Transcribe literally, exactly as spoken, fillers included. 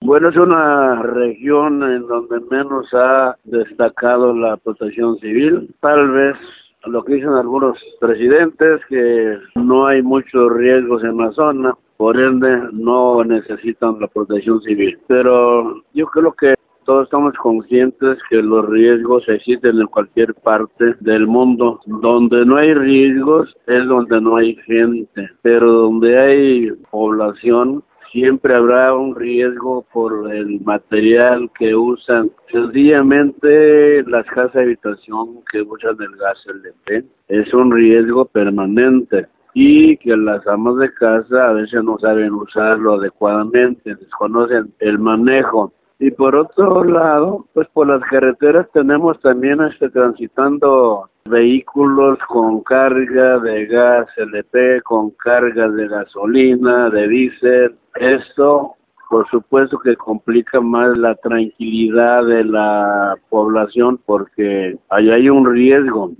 Bueno, es una región en donde menos ha destacado la protección civil. Tal vez lo que dicen algunos presidentes, que no hay muchos riesgos en la zona, por ende no necesitan la protección civil. Pero yo creo que todos estamos conscientes que los riesgos existen en cualquier parte del mundo. Donde no hay riesgos es donde no hay gente, pero donde hay población siempre habrá un riesgo por el material que usan. Sencillamente las casas de habitación que usan el gas L P es un riesgo permanente y que las amas de casa a veces no saben usarlo adecuadamente, desconocen el manejo. Y por otro lado, pues por las carreteras tenemos también este, transitando vehículos con carga de gas L P, con carga de gasolina, de diésel. Esto, por supuesto que complica más la tranquilidad de la población porque ahí hay un riesgo.